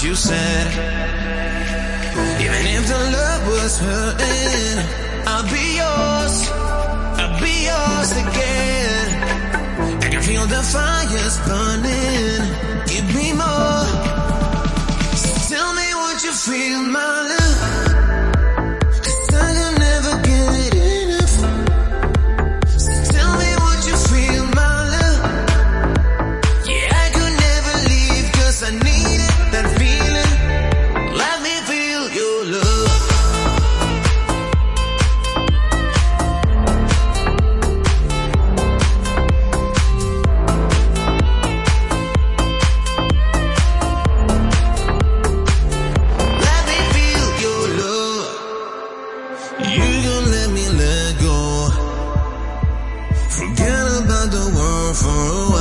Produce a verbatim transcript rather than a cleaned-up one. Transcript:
you said. Even if the love was hurting, I'll be yours, I'll be yours again. I can feel the fires burning, give me more. So tell me what you feel, my love, 'cause I can never get enough. So tell me what you feel, my love. Yeah, I could never leave 'cause I need it, that feeling. Let me feel your love. You gon' let me let go. Forget about the world for a while.